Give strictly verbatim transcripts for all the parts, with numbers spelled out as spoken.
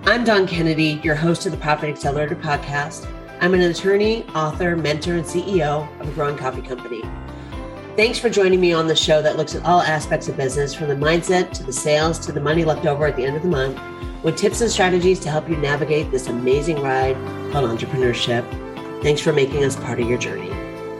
I'm Dawn Kennedy, your host of the Profit Accelerator podcast. I'm an attorney, author, mentor, and C E O of a growing coffee company. Thanks for joining me on the show that looks at all aspects of business, from the mindset to the sales to the money left over at the end of the month, with tips and strategies to help you navigate this amazing ride called entrepreneurship. Thanks for making us part of your journey.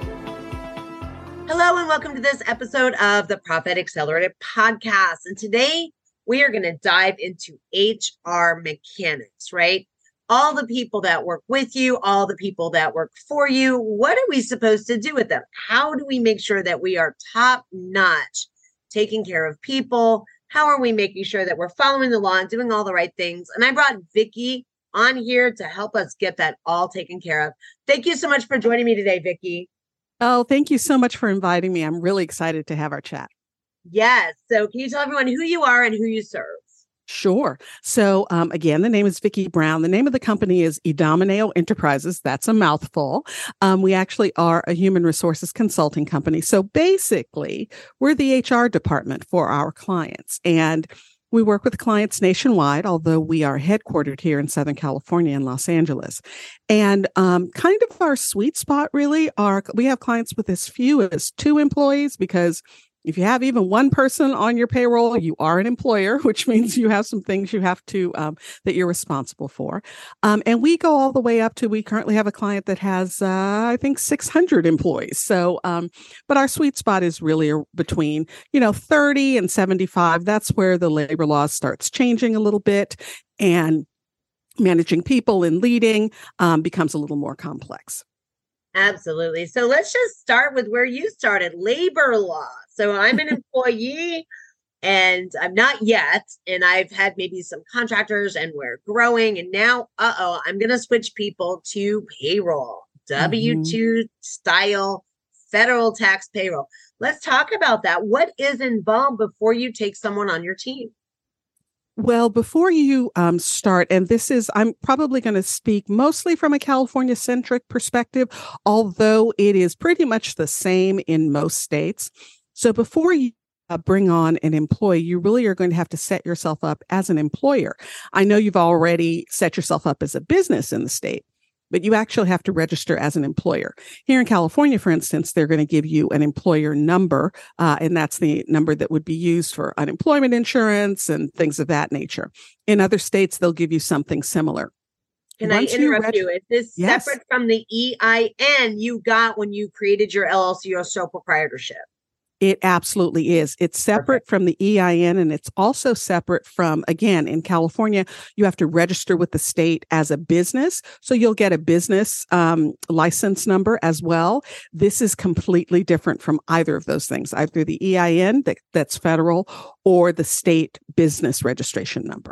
Hello, and welcome to this episode of the Profit Accelerator podcast. And today we are going to dive into H R mechanics, right? All the people that work with you, all the people that work for you, what are we supposed to do with them? How do we make sure that we are top notch, taking care of people? How are we making sure that we're following the law and doing all the right things? And I brought Vicki on here to help us get that all taken care of. Thank you so much for joining me today, Vicki. Oh, thank you so much for inviting me. I'm really excited to have our chat. Yes. So can you tell everyone who you are and who you serve? Sure. So um, again, the name is Vicki Brown. The name of the company is Idomeneo Enterprises. That's a mouthful. Um, we actually are a human resources consulting company. So basically, we're the H R department for our clients. And we work with clients nationwide, although we are headquartered here in Southern California in Los Angeles. And um, kind of our sweet spot really are, we have clients with as few as two employees, because if you have even one person on your payroll, you are an employer, which means you have some things you have to, um, that you're responsible for. Um, and we go all the way up to, we currently have a client that has, uh, I think, six hundred employees. So, um, but our sweet spot is really between, you know, thirty and seventy-five. That's where the labor law starts changing a little bit, and managing people and leading um, becomes a little more complex. Absolutely. So let's just start with where you started, labor law. So I'm an employee and I'm not yet, and I've had maybe some contractors and we're growing. And now, uh-oh, I'm going to switch people to payroll, W two mm-hmm. style, federal tax payroll. Let's talk about that. What is involved before you take someone on your team? Well, before you um, start, and this is, I'm probably going to speak mostly from a California-centric perspective, although it is pretty much the same in most states. So before you uh, bring on an employee, you really are going to have to set yourself up as an employer. I know you've already set yourself up as a business in the state, but you actually have to register as an employer. Here in California, for instance, they're going to give you an employer number, uh, and that's the number that would be used for unemployment insurance and things of that nature. In other states, they'll give you something similar. Can Once I interrupt you? Reg- you? Is this yes. separate from the E I N you got when you created your L L C or sole proprietorship? It absolutely is. It's separate Perfect. From the E I N, and it's also separate from, again, in California, you have to register with the state as a business. So you'll get a business um, license number as well. This is completely different from either of those things, either the E I N that, that's federal or the state business registration number.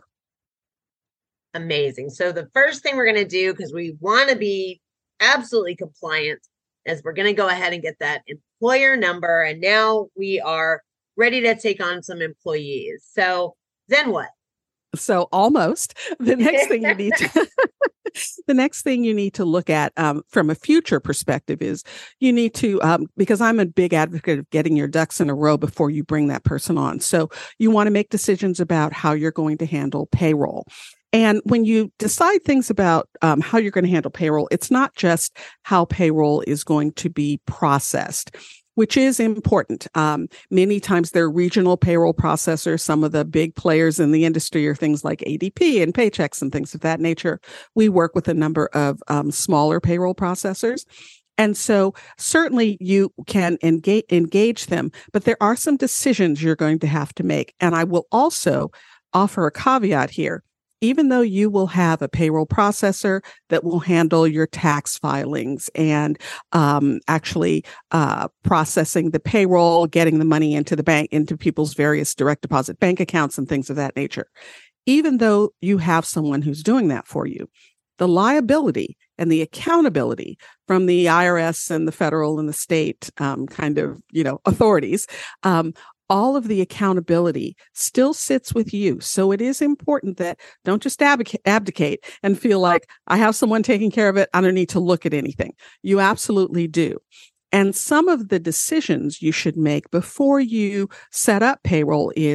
Amazing. So the first thing we're going to do, because we want to be absolutely compliant, is we're going to go ahead and get that employer number. And now we are ready to take on some employees. So then what? So almost the next thing you need to, the next thing you need to look at um, from a future perspective is you need to, um, because I'm a big advocate of getting your ducks in a row before you bring that person on. So you want to make decisions about how you're going to handle payroll. And when you decide things about um, how you're going to handle payroll, it's not just how payroll is going to be processed, which is important. Um, many times there are regional payroll processors. Some of the big players in the industry are things like A D P and Paychex and things of that nature. We work with a number of um, smaller payroll processors. And so certainly you can engage, engage them, but there are some decisions you're going to have to make. And I will also offer a caveat here. Even though you will have a payroll processor that will handle your tax filings and um, actually uh, processing the payroll, getting the money into the bank, into people's various direct deposit bank accounts and things of that nature, even though you have someone who's doing that for you, the liability and the accountability from the I R S and the federal and the state um, kind of, you know, authorities um, all of the accountability still sits with you. So it is important that don't just abdic- abdicate and feel like I have someone taking care of it. I don't need to look at anything. You absolutely do. And some of the decisions you should make before you set up payroll is,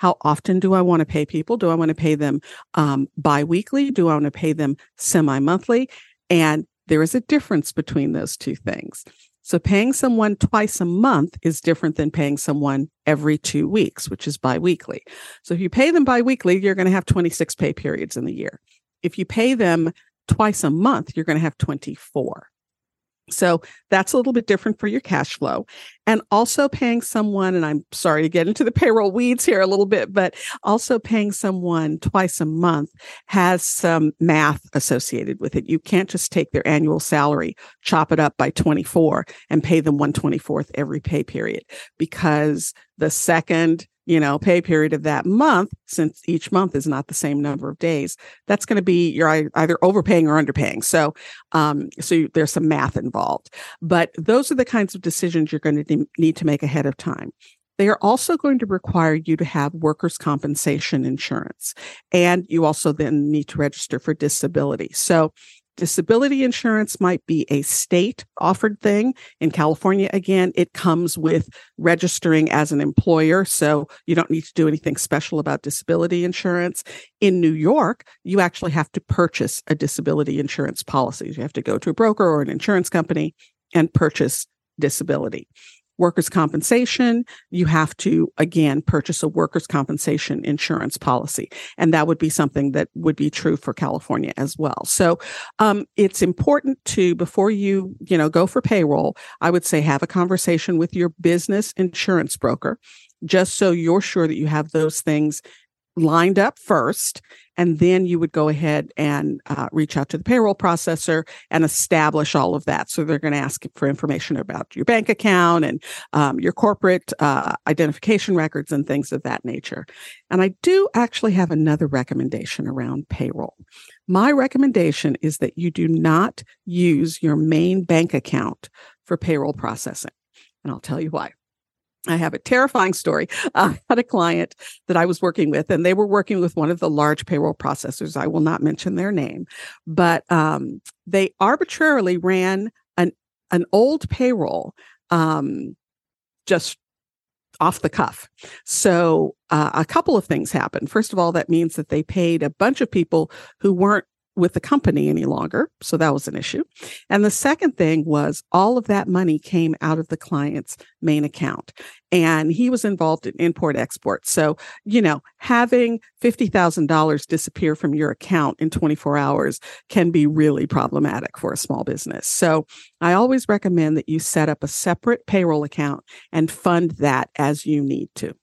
How often do I want to pay people? Do I want to pay them um, biweekly? Do I want to pay them semi-monthly? And there is a difference between those two things. So paying someone twice a month is different than paying someone every two weeks, which is biweekly. So if you pay them biweekly, you're going to have twenty-six pay periods in the year. If you pay them twice a month, you're going to have twenty-four. So that's a little bit different for your cash flow. And also paying someone, and I'm sorry to get into the payroll weeds here a little bit, but also paying someone twice a month has some math associated with it. You can't just take their annual salary, chop it up by twenty-four, and pay them one twenty-fourth every pay period, because the second you know, pay period of that month, since each month is not the same number of days, that's going to be, you're either overpaying or underpaying. So, um, so you, there's some math involved, but those are the kinds of decisions you're going to need to make ahead of time. They are also going to require you to have workers' compensation insurance, and you also then need to register for disability. So disability insurance might be a state offered thing. In California, again, it comes with registering as an employer. So you don't need to do anything special about disability insurance. In New York, you actually have to purchase a disability insurance policy. You have to go to a broker or an insurance company and purchase disability. Workers' compensation, you have to, again, purchase a workers' compensation insurance policy. And that would be something that would be true for California as well. So um, it's important to, before you, you know, go for payroll, I would say have a conversation with your business insurance broker, just so you're sure that you have those things lined up first, and then you would go ahead and uh, reach out to the payroll processor and establish all of that. So they're going to ask for information about your bank account and um, your corporate uh, identification records and things of that nature. And I do actually have another recommendation around payroll. My recommendation is that you do not use your main bank account for payroll processing. And I'll tell you why. I have a terrifying story. I had a client that I was working with, and they were working with one of the large payroll processors. I will not mention their name, but um, they arbitrarily ran an an old payroll um, just off the cuff. So uh, a couple of things happened. First of all, that means that they paid a bunch of people who weren't with the company any longer. So that was an issue. And the second thing was all of that money came out of the client's main account, and he was involved in import export. So, you know, having fifty thousand dollars disappear from your account in twenty-four hours can be really problematic for a small business. So I always recommend that you set up a separate payroll account and fund that as you need to.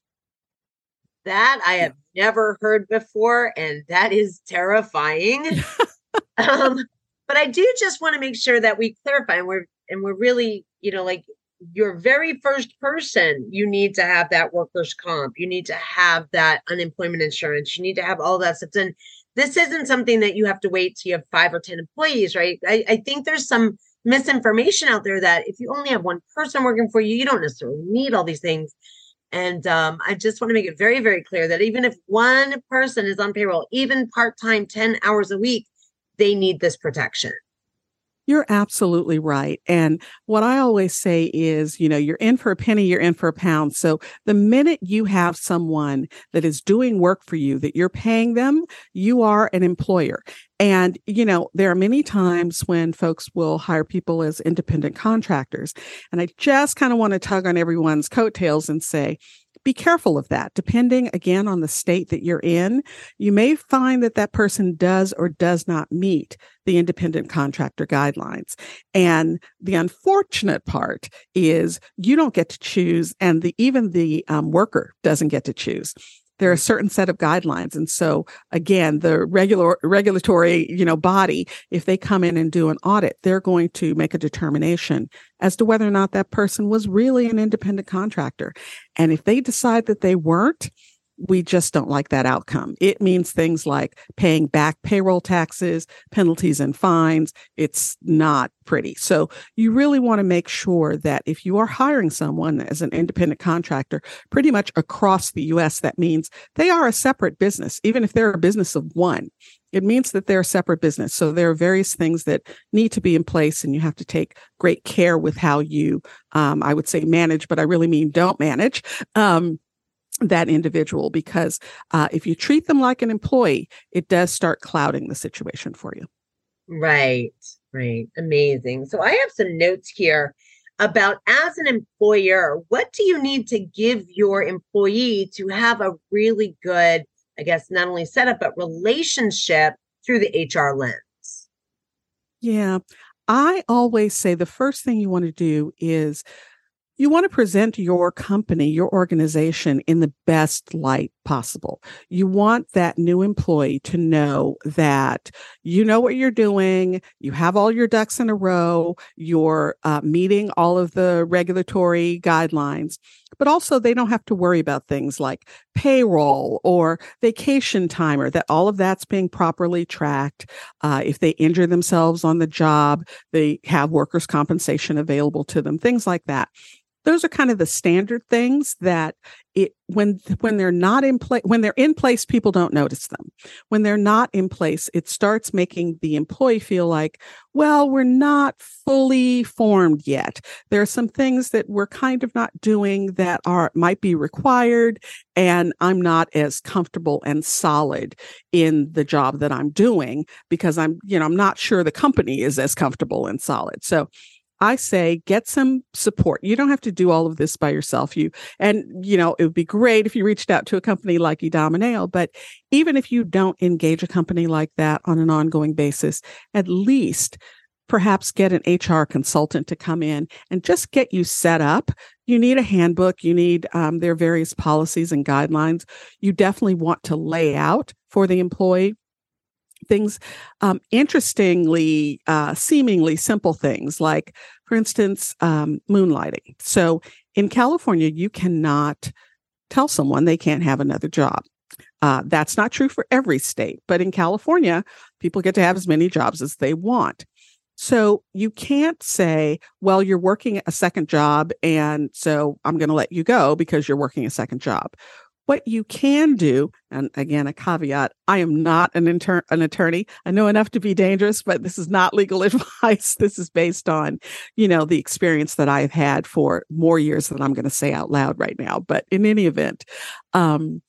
That I have never heard before, and that is terrifying. um, but I do just want to make sure that we clarify, and we're and we're really, you know, like your very first person, you need to have that workers' comp, you need to have that unemployment insurance, you need to have all that stuff. And this isn't something that you have to wait till you have five or ten employees, right? I, I think there's some misinformation out there that if you only have one person working for you, you don't necessarily need all these things. And um, I just want to make it very, very clear that even if one person is on payroll, even part-time, ten hours a week, they need this protection. You're absolutely right. And what I always say is, you know, you're in for a penny, you're in for a pound. So the minute you have someone that is doing work for you, that you're paying them, you are an employer. And, you know, there are many times when folks will hire people as independent contractors. And I just kind of want to tug on everyone's coattails and say, be careful of that. Depending, again, on the state that you're in, you may find that that person does or does not meet the independent contractor guidelines. And the unfortunate part is you don't get to choose, and the even the um, worker doesn't get to choose. There are a certain set of guidelines. And so again, the regular regulatory, you know, body, if they come in and do an audit, they're going to make a determination as to whether or not that person was really an independent contractor. And if they decide that they weren't, we just don't like that outcome. It means things like paying back payroll taxes, penalties and fines. It's not pretty. So you really want to make sure that if you are hiring someone as an independent contractor, pretty much across the U S, that means they are a separate business. Even if they're a business of one, it means that they're a separate business. So there are various things that need to be in place, and you have to take great care with how you, um, I would say manage, but I really mean don't manage. Um, that individual, because uh, if you treat them like an employee, it does start clouding the situation for you. Right, right. Amazing. So I have some notes here about, as an employer, what do you need to give your employee to have a really good, I guess, not only setup, but relationship through the H R lens? Yeah. I always say the first thing you want to do is you want to present your company, your organization in the best light possible. You want that new employee to know that you know what you're doing, you have all your ducks in a row, you're uh, meeting all of the regulatory guidelines, but also they don't have to worry about things like payroll or vacation time, or that all of that's being properly tracked. Uh, if they injure themselves on the job, they have workers' compensation available to them, things like that. Those are kind of the standard things that it when when they're not in place, when they're in place, people don't notice them. When they're not in place, it starts making the employee feel like, well, we're not fully formed yet. There are some things that we're kind of not doing that are might be required, and I'm not as comfortable and solid in the job that I'm doing because I'm, you know, I'm not sure the company is as comfortable and solid. So I say get some support. You don't have to do all of this by yourself. You and you know it would be great if you reached out to a company like Idomeneo, but even if you don't engage a company like that on an ongoing basis, at least perhaps get an H R consultant to come in and just get you set up. You need a handbook. You need um, their various policies and guidelines. You definitely want to lay out for the employee things, um, interestingly, uh, seemingly simple things like, for instance, um, moonlighting. So in California, you cannot tell someone they can't have another job. Uh, that's not true for every state, but in California, people get to have as many jobs as they want. So you can't say, well, you're working a second job, and so I'm going to let you go because you're working a second job. What you can do, and again, a caveat, I am not an, inter- an attorney. I know enough to be dangerous, but this is not legal advice. This is based on, you know, the experience that I've had for more years than I'm going to say out loud right now. But in any event, um,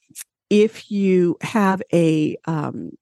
if you have a um,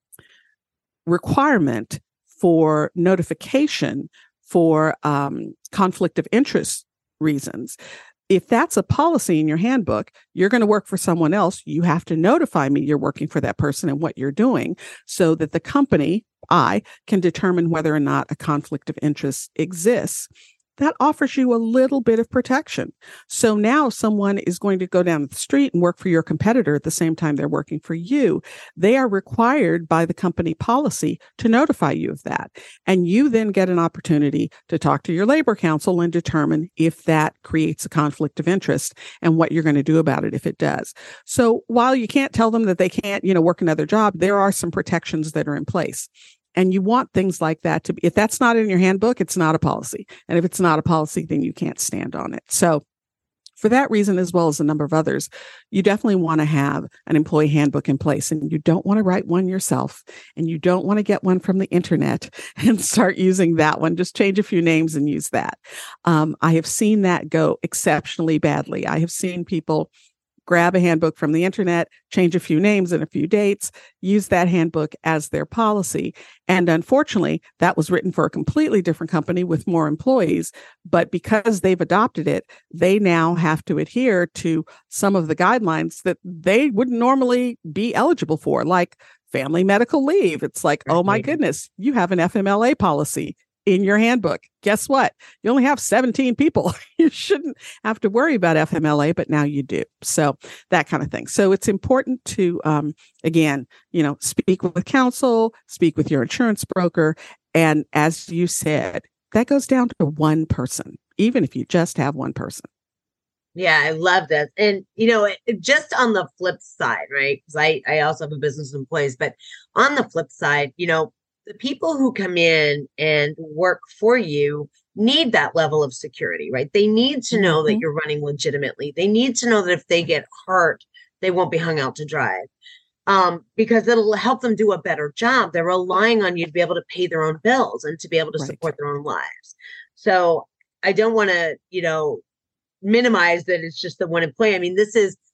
requirement for notification for um, conflict of interest reasons, if that's a policy in your handbook, you're going to work for someone else. You have to notify me you're working for that person and what you're doing so that the company, I, can determine whether or not a conflict of interest exists. That offers you a little bit of protection. So now someone is going to go down the street and work for your competitor at the same time they're working for you. They are required by the company policy to notify you of that. And you then get an opportunity to talk to your labor counsel and determine if that creates a conflict of interest and what you're going to do about it if it does. So while you can't tell them that they can't, you know, work another job, there are some protections that are in place. And you want things like that to be, if that's not in your handbook, it's not a policy. And if it's not a policy, then you can't stand on it. So for that reason, as well as a number of others, you definitely want to have an employee handbook in place, and you don't want to write one yourself, and you don't want to get one from the internet and start using that one. Just change a few names and use that. Um, I have seen that go exceptionally badly. I have seen people grab a handbook from the internet, change a few names and a few dates, use that handbook as their policy. And unfortunately, that was written for a completely different company with more employees. But because they've adopted it, they now have to adhere to some of the guidelines that they wouldn't normally be eligible for, like family medical leave. It's like, oh my goodness, you have an F M L A policy in your handbook. Guess what? You only have seventeen people. You shouldn't have to worry about F M L A, but now you do. So that kind of thing. So it's important to, um, again, you know, speak with counsel, speak with your insurance broker. And as you said, that goes down to one person, even if you just have one person. Yeah, I love this. And, you know, it, it just on the flip side, right? Because I, I also have a business in place, but on the flip side, you know, the people who come in and work for you need that level of security, right? They need to know mm-hmm. that you're running legitimately. They need to know that if they get hurt, they won't be hung out to dry, um, because it'll help them do a better job. They're relying on you to be able to pay their own bills and to be able to right. support their own lives. So I don't want to, you know, minimize that it's just the one employee. I mean, this is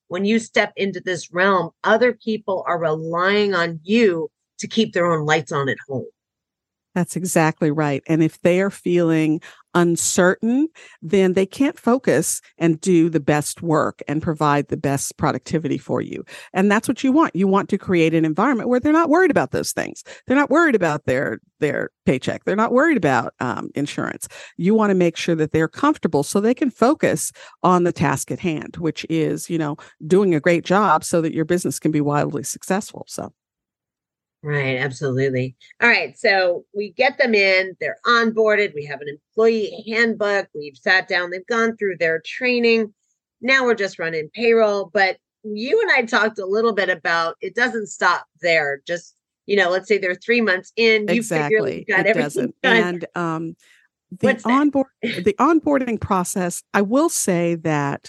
when you step into this realm, other people are relying on you to keep their own lights on at home. That's exactly right. And if they are feeling uncertain, then they can't focus and do the best work and provide the best productivity for you. And that's what you want. You want to create an environment where they're not worried about those things. They're not worried about their, their paycheck. They're not worried about um, insurance. You want to make sure that they're comfortable so they can focus on the task at hand, which is, you know, doing a great job so that your business can be wildly successful. So. Right, absolutely. All right, so we get them in, they're onboarded, we have an employee handbook, we've sat down, they've gone through their training. Now we're just running payroll, but you and I talked a little bit about it doesn't stop there. Just, you know, let's say they're three months in, you exactly. figure got it everything doesn't. done. And um, the onboard the onboarding process, I will say that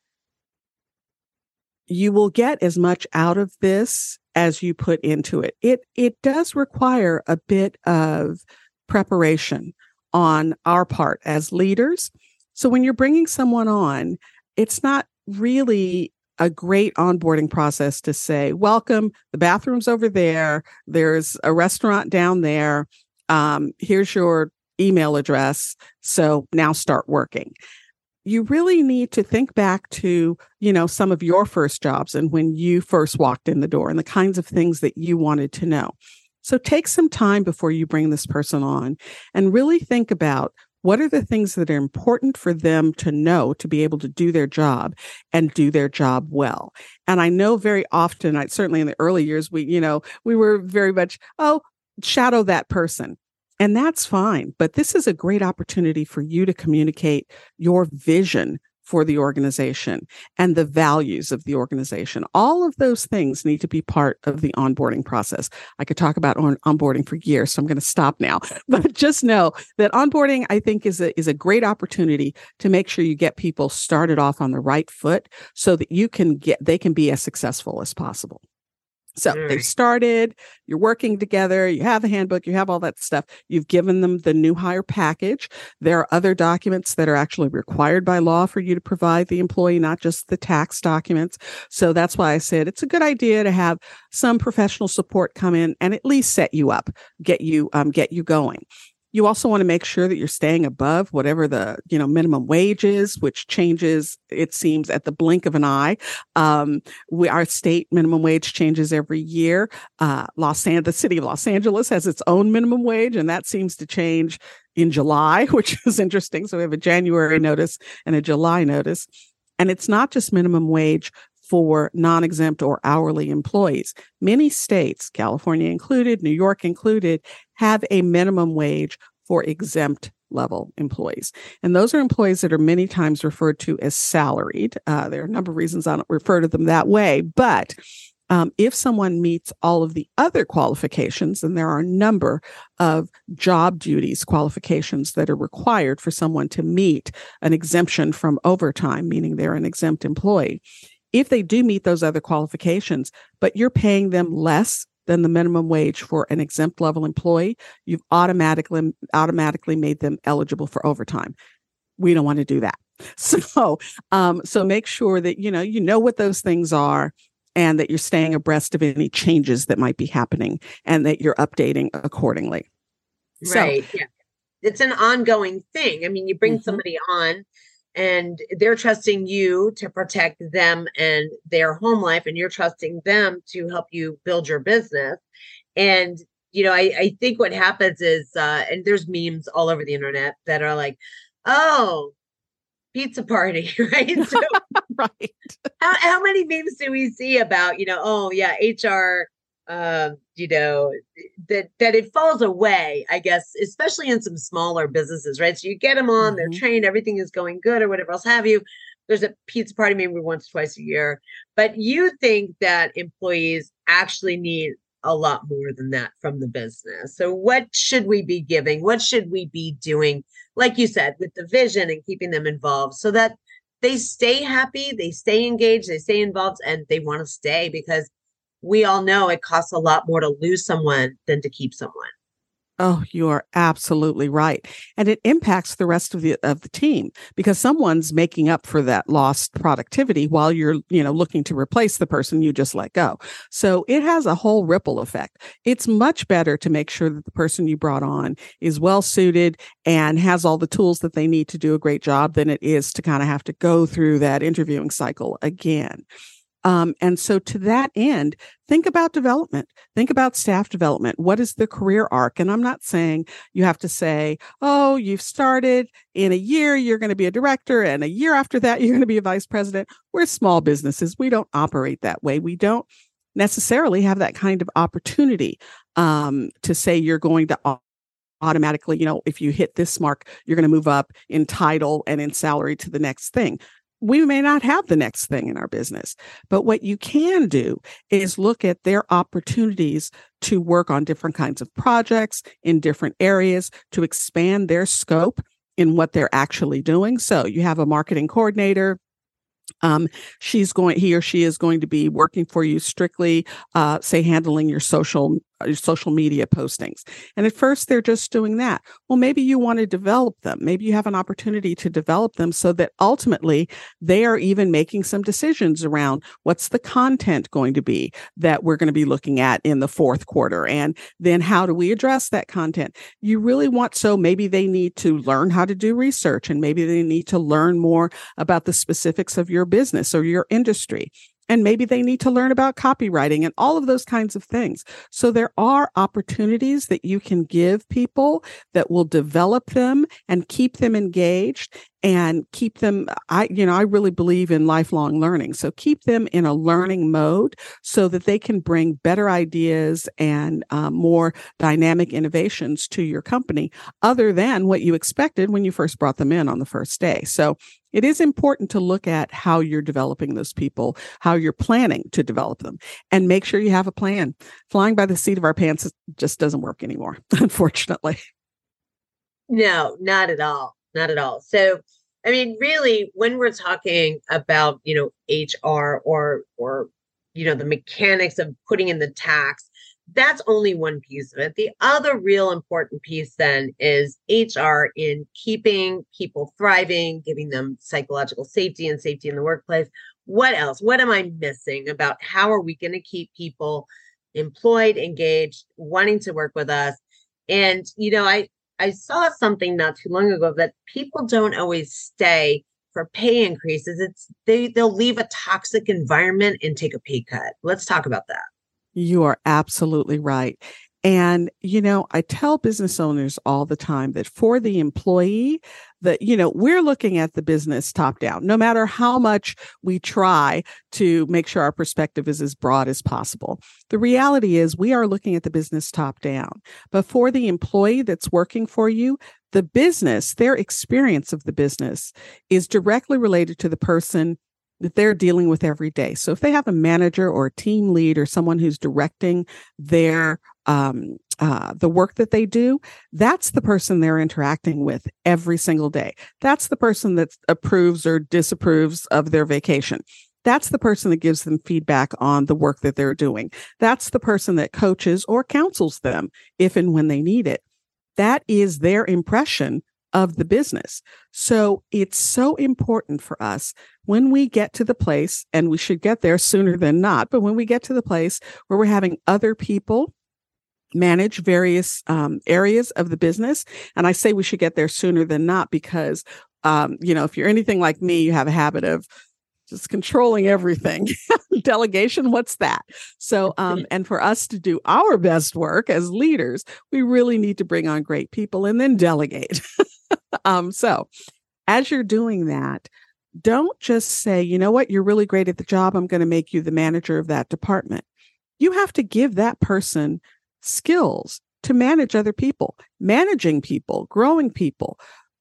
you will get as much out of this as you put into it. It it does require a bit of preparation on our part as leaders. So when you're bringing someone on, it's not really a great onboarding process to say, welcome, the bathroom's over there. There's a restaurant down there. Um, here's your email address. So now start working. You really need to think back to, you know, some of your first jobs and when you first walked in the door and the kinds of things that you wanted to know. So take some time before you bring this person on and really think about what are the things that are important for them to know to be able to do their job and do their job well. And I know very often, I certainly in the early years, we, you know, we were very much, oh, shadow that person. And that's fine. But this is a great opportunity for you to communicate your vision for the organization and the values of the organization. All of those things need to be part of the onboarding process. I could talk about on- onboarding for years, so I'm going to stop now. But just know that onboarding, I think, is a, is a great opportunity to make sure you get people started off on the right foot so that you can get, they can be as successful as possible. So All they've right. started, you're working together, you have a handbook, you have all that stuff. You've given them the new hire package. There are other documents that are actually required by law for you to provide the employee, not just the tax documents. So that's why I said it's a good idea to have some professional support come in and at least set you up, get you, um, get you going. You also want to make sure that you're staying above whatever the, you know, minimum wage is, which changes, it seems, at the blink of an eye. Um, we, our state minimum wage changes every year. Uh, Los An- the city of Los Angeles has its own minimum wage, and that seems to change in July, which is interesting. So we have a January notice and a July notice. And it's not just minimum wage for non-exempt or hourly employees. Many states, California included, New York included, have a minimum wage for exempt level employees. And those are employees that are many times referred to as salaried. Uh, there are a number of reasons I don't refer to them that way, but um, if someone meets all of the other qualifications, and there are a number of job duties qualifications that are required for someone to meet an exemption from overtime, meaning they're an exempt employee. If they do meet those other qualifications, but you're paying them less than the minimum wage for an exempt level employee, you've automatically automatically made them eligible for overtime. We don't want to do that. So, um, so make sure that you know you know what those things are, and that you're staying abreast of any changes that might be happening, and that you're updating accordingly. Right. So, yeah. It's an ongoing thing. I mean, you bring mhm. somebody on and they're trusting you to protect them and their home life, and you're trusting them to help you build your business. And, you know, I, I think what happens is, uh, and there's memes all over the internet that are like, oh, pizza party, right? So Right. how, how many memes do we see about, you know, oh yeah, H R, um, you know, that, that it falls away, I guess, especially in some smaller businesses, right? So you get them on, they're Mhm. trained, everything is going good or whatever else have you. There's a pizza party maybe once, twice a year, but you think that employees actually need a lot more than that from the business. So what should we be giving? What should we be doing? Like you said, with the vision and keeping them involved so that they stay happy, they stay engaged, they stay involved, and they want to stay, because we all know it costs a lot more to lose someone than to keep someone. Oh, you are absolutely right. And it impacts the rest of the of the team because someone's making up for that lost productivity while you're, you know, looking to replace the person you just let go. So it has a whole ripple effect. It's much better to make sure that the person you brought on is well suited and has all the tools that they need to do a great job than it is to kind of have to go through that interviewing cycle again. Um, and so to that end, think about development, think about staff development. What is the career arc? And I'm not saying you have to say, oh, you've started in a year, you're going to be a director, and a year after that, you're going to be a vice president. We're small businesses. We don't operate that way. We don't necessarily have that kind of opportunity um, to say you're going to automatically, you know, if you hit this mark, you're going to move up in title and in salary to the next thing. We may not have the next thing in our business, but what you can do is look at their opportunities to work on different kinds of projects in different areas to expand their scope in what they're actually doing. So you have a marketing coordinator. Um, she's going, he or she is going to be working for you strictly, uh, say, handling your social your social media postings. And at first they're just doing that. Well, maybe you want to develop them. Maybe you have an opportunity to develop them so that ultimately they are even making some decisions around what's the content going to be that we're going to be looking at in the fourth quarter. And then how do we address that content? You really want, so maybe they need to learn how to do research and maybe they need to learn more about the specifics of your business or your industry. And maybe they need to learn about copywriting and all of those kinds of things. So there are opportunities that you can give people that will develop them and keep them engaged and keep them, I, you know, I really believe in lifelong learning. So keep them in a learning mode so that they can bring better ideas and um, more dynamic innovations to your company other than what you expected when you first brought them in on the first day. So it is important to look at how you're developing those people, how you're planning to develop them, and make sure you have a plan. Flying by the seat of our pants just doesn't work anymore, unfortunately. No, not at all. Not at all. So, I mean, really, when we're talking about, you know, H R or, or, you know, the mechanics of putting in the tax, that's only one piece of it. The other real important piece then is H R in keeping people thriving, giving them psychological safety and safety in the workplace. What else? What am I missing about how are we going to keep people employed, engaged, wanting to work with us? And, you know, I, I saw something not too long ago that people don't always stay for pay increases. It's they, they'll leave a toxic environment and take a pay cut. Let's talk about that. You are absolutely right. And, you know, I tell business owners all the time that for the employee, that, you know, we're looking at the business top down, no matter how much we try to make sure our perspective is as broad as possible. The reality is we are looking at the business top down. But for the employee that's working for you, the business, their experience of the business is directly related to the person that they're dealing with every day. So if they have a manager or a team lead or someone who's directing their um, uh, the work that they do, that's the person they're interacting with every single day. That's the person that approves or disapproves of their vacation. That's the person that gives them feedback on the work that they're doing. That's the person that coaches or counsels them if and when they need it. That is their impression of the business. So it's so important for us when we get to the place, and we should get there sooner than not, but when we get to the place where we're having other people manage various um, areas of the business, and I say we should get there sooner than not because, um, you know, if you're anything like me, you have a habit of just controlling everything. Delegation, what's that? So, um, and for us to do our best work as leaders, we really need to bring on great people and then delegate. um, so as you're doing that, don't just say, you know what, you're really great at the job, I'm going to make you the manager of that department. You have to give that person skills to manage other people, managing people, growing people,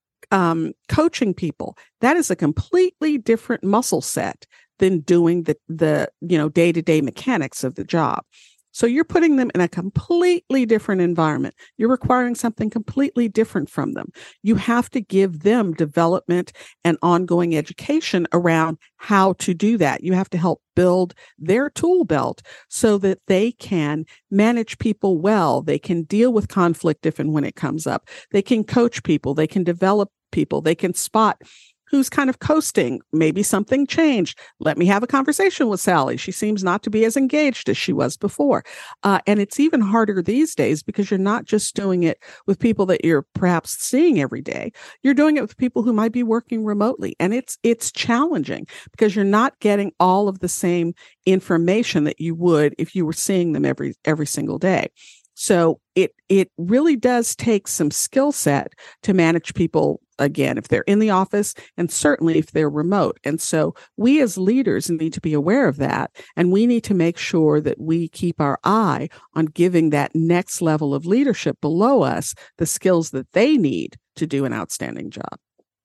um, coaching people. That is a completely different muscle set than doing the, the, you know, day-to-day mechanics of the job. So you're putting them in a completely different environment. You're requiring something completely different from them. You have to give them development and ongoing education around how to do that. You have to help build their tool belt so that they can manage people well. They can deal with conflict if and when it comes up. They can coach people. They can develop people. They can spot who's kind of coasting. Maybe something changed. Let me have a conversation with Sally. She seems not to be as engaged as she was before. Uh, and it's even harder these days because you're not just doing it with people that you're perhaps seeing every day. You're doing it with people who might be working remotely. And it's it's challenging because you're not getting all of the same information that you would if you were seeing them every every single day. So it it really does take some skill set to manage people, again, if they're in the office and certainly if they're remote. And so we as leaders need to be aware of that. And we need to make sure that we keep our eye on giving that next level of leadership below us the skills that they need to do an outstanding job.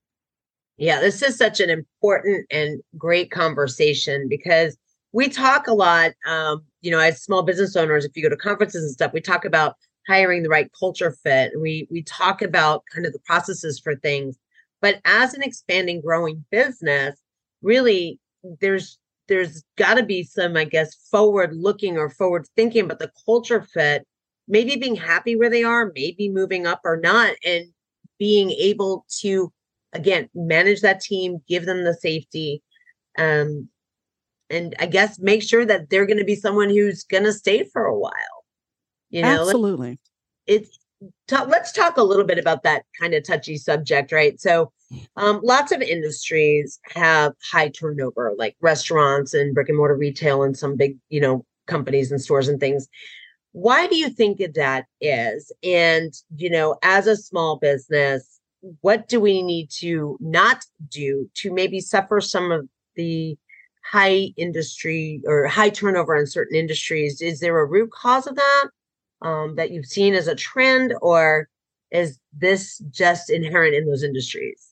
Yeah, this is such an important and great conversation because we talk a lot, um, you know, as small business owners, if you go to conferences and stuff, we talk about hiring the right culture fit. We we talk about kind of the processes for things. But as an expanding, growing business, really, there's there's got to be some, I guess, forward looking or forward thinking about the culture fit, maybe being happy where they are, maybe moving up or not, and being able to, again, manage that team, give them the safety. Um, And I guess make sure that they're going to be someone who's going to stay for a while. You know, absolutely. It's t- let's talk a little bit about that kind of touchy subject, right? So, um, lots of industries have high turnover, like restaurants and brick and mortar retail, and some big, you know, companies and stores and things. Why do you think that that is? And you know, as a small business, what do we need to not do to maybe suffer some of the high industry or high turnover in certain industries? Is there a root cause of that um, that you've seen as a trend, or is this just inherent in those industries?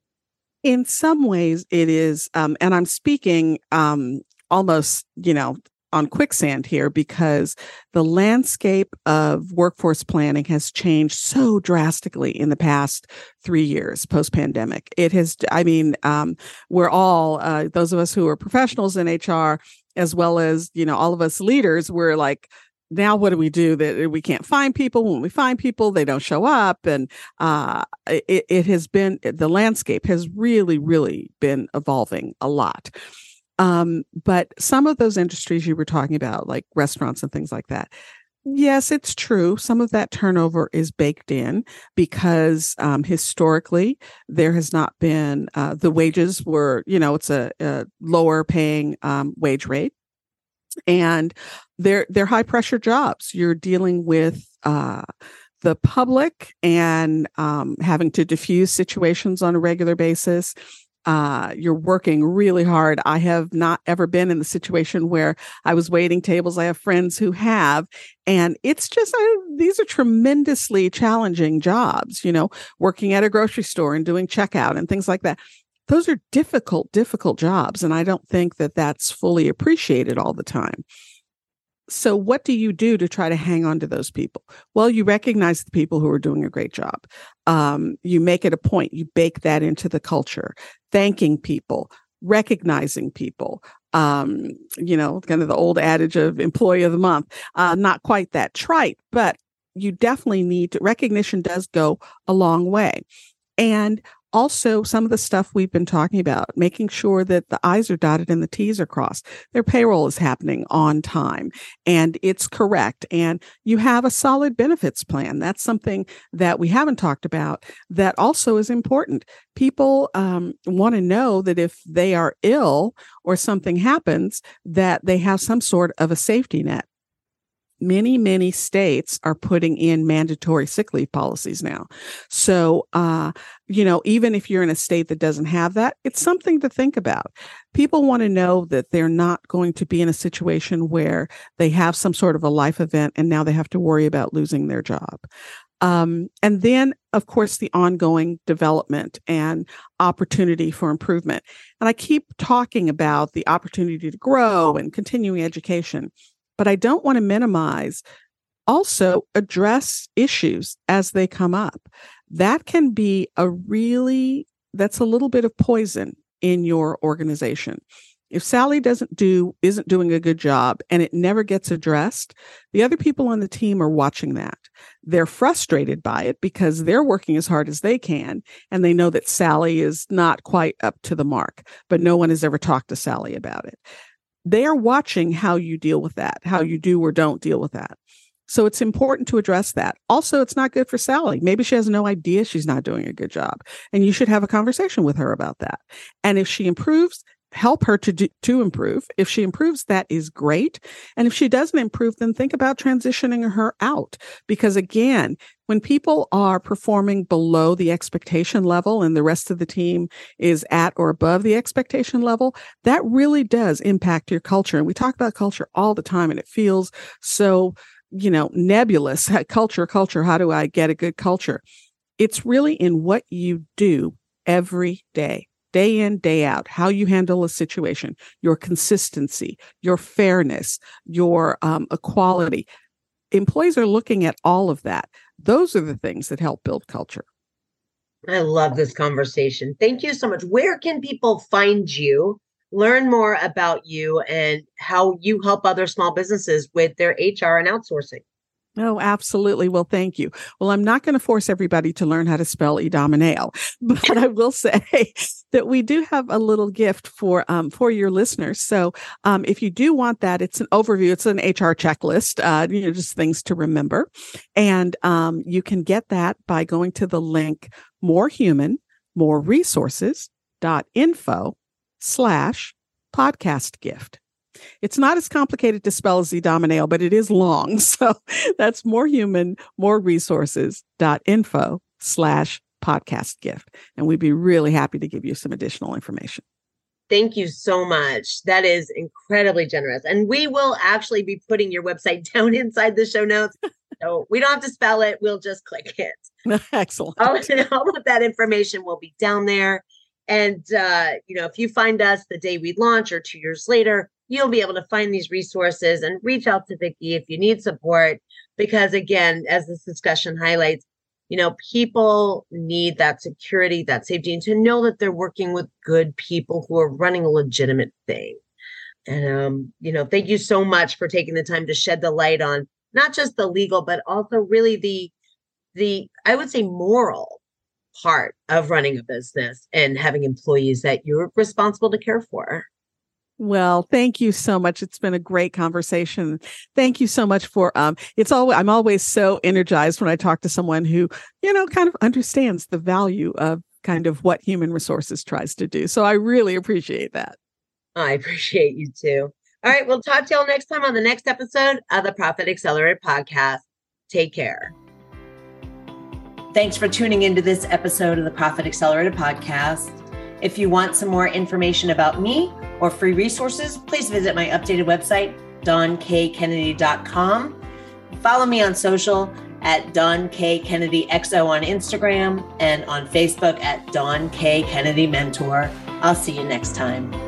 In some ways it is. Um, and I'm speaking um, almost, you know, on quicksand here because the landscape of workforce planning has changed so drastically in the past three years post-pandemic. It has, I mean, um, we're all, uh, those of us who are professionals in H R, as well as, you know, all of us leaders, we're like, now what do we do that we can't find people? When we find people, they don't show up. And uh, it, it has been, the landscape has really, really been evolving a lot. Um, but some of those industries you were talking about, like restaurants and things like that, yes, it's true. Some of that turnover is baked in because um, historically there has not been, uh, the wages were, you know, it's a, a lower paying um, wage rate. And they're, they're high pressure jobs. You're dealing with uh, the public and um, having to diffuse situations on a regular basis. Uh, you're working really hard. I have not ever been in the situation where I was waiting tables. I have friends who have, and it's just, I, these are tremendously challenging jobs, you know, working at a grocery store and doing checkout and things like that. Those are difficult, difficult jobs. And I don't think that that's fully appreciated all the time. So what do you do to try to hang on to those people? Well, you recognize the people who are doing a great job. Um, you make it a point. You bake that into the culture, thanking people, recognizing people. Um, you know, kind of the old adage of employee of the month. Uh, not quite that trite, but you definitely need to, recognition does go a long way. And also, some of the stuff we've been talking about, making sure that the I's are dotted and the T's are crossed. Their payroll is happening on time and it's correct. And you have a solid benefits plan. That's something that we haven't talked about that also is important. People um, want to know that if they are ill or something happens, that they have some sort of a safety net. Many, many states are putting in mandatory sick leave policies now. So, uh, you know, even if you're in a state that doesn't have that, it's something to think about. People want to know that they're not going to be in a situation where they have some sort of a life event and now they have to worry about losing their job. Um, and then, of course, the ongoing development and opportunity for improvement. And I keep talking about the opportunity to grow and continuing education. but I don't want to minimize. Also, address issues as they come up. That can be a really, that's a little bit of poison in your organization. If Sally doesn't do, isn't doing a good job and it never gets addressed, the other people on the team are watching that. They're frustrated by it because they're working as hard as they can. And they know that Sally is not quite up to the mark, but no one has ever talked to Sally about it. They are watching how you deal with that, how you do or don't deal with that. So it's important to address that. Also, it's not good for Sally. Maybe she has no idea she's not doing a good job. And you should have a conversation with her about that. And if she improves, help her to do, to improve. If she improves, that is great. And if she doesn't improve, then think about transitioning her out. Because again, when people are performing below the expectation level and the rest of the team is at or above the expectation level, that really does impact your culture. And we talk about culture all the time, and it feels so, you know, nebulous. Culture, culture. How do I get a good culture? It's really in what you do every day. Day in, day out, how you handle a situation, your consistency, your fairness, your um, equality. Employees are looking at all of that. Those are the things that help build culture. I love this conversation. Thank you so much. Where can people find you, learn more about you, and how you help other small businesses with their H R and outsourcing? Oh, absolutely. Well, thank you. Well, I'm not going to force everybody to learn how to spell Idomeneo, but I will say that we do have a little gift for um, for your listeners. So um, if you do want that, it's an overview. It's an H R checklist, uh, you know, just things to remember. And um, you can get that by going to the link more human, more resources dot info slash podcast gift. It's not as complicated to spell as Idomeneo, but it is long. So that's more human, more resources dot info slash podcast gift. And we'd be really happy to give you some additional information. Thank you so much. That is incredibly generous. And we will actually be putting your website down inside the show notes. So we don't have to spell it. We'll just click it. Excellent. All, all of that information will be down there. And, uh, you know, if you find us the day we launch or two years later, you'll be able to find these resources and reach out to Vicki if you need support. Because again, as this discussion highlights, you know, people need that security, that safety, and to know that they're working with good people who are running a legitimate thing. And, um, you know, thank you so much for taking the time to shed the light on not just the legal, but also really the, the, I would say, moral part of running a business and having employees that you're responsible to care for. Well, thank you so much. It's been a great conversation. Thank you so much for, um, it's always, I'm always so energized when I talk to someone who, you know, kind of understands the value of kind of what human resources tries to do. So I really appreciate that. I appreciate you too. All right. We'll talk to y'all next time on the next episode of the Profit Accelerated Podcast. Take care. Thanks for tuning into this episode of the Profit Accelerated Podcast. If you want some more information about me or free resources, please visit my updated website, dawn k kennedy dot com. Follow me on social at Dawn K. Kennedy X O on Instagram and on Facebook at Dawn K. Kennedy Mentor. I'll see you next time.